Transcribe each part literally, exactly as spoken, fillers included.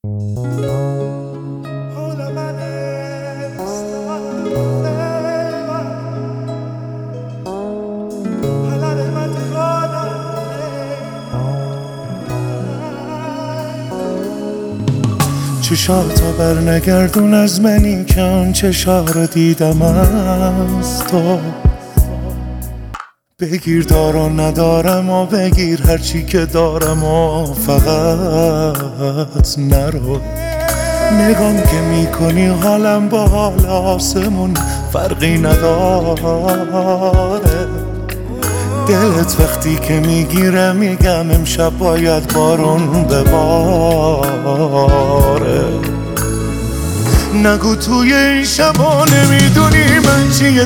چشاتا بر نگردون از منی که آن چشا رو دیدم از تو. بگیر دارم ندارم و بگیر هرچی که دارم و فقط نرو. نگام که میکنی حالم با حال آسمون فرقی نداره. دلت وقتی که میگیره میگم امشب باید بارون بباره. نگو توی این شبا نمیدونی من چیه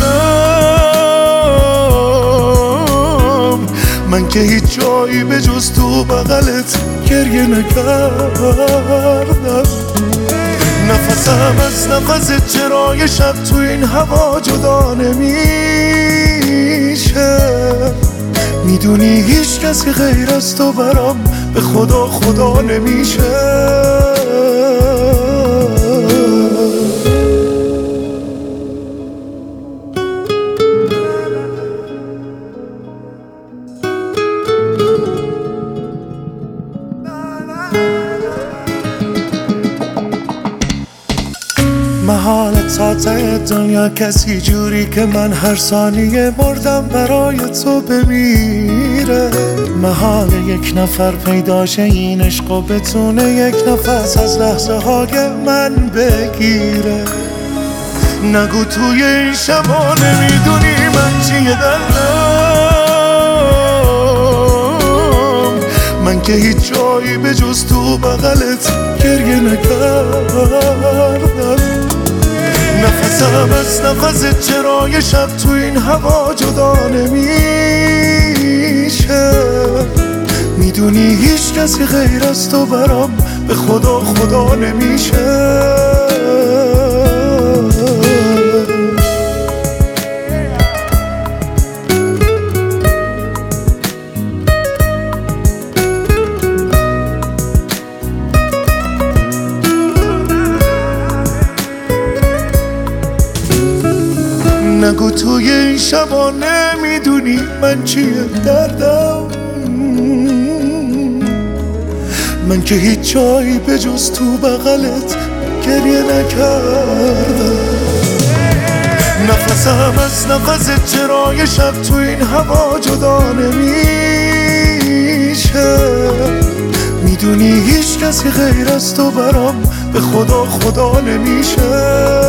دردم. من که هیچ جایی به جز تو بغلت گریه نکردم. نفسم از نفست چرای شب تو این هوا جدا نمیشه. میدونی هیچ کسی غیر از تو برام به خدا خدا نمیشه. محالت ساته دنیا کسی جوری که من هر ثانیه مردم برای تو بمیره. محال یک نفر پیداشه این عشق و بتونه یک نفس از لحظه های من بگیره. نگو توی این شبا نمیدونی من چیه دردم. من که هیچ جایی به جز تو بغلت گریه نکردم. نفسم از نفست چرای شب تو این هوا جدا نمیشه. میدونی هیچ کسی غیر از تو برام به خدا خدا نمیشه. نگو توی این شبا نمیدونی من چیه دردم. من که هیچ جایی به جز تو بغلت گریه نکردم. نفسم از نفست چرای شب تو این هوا جدا نمیشه. میدونی هیچ کسی غیر از تو برام به خدا خدا نمیشه.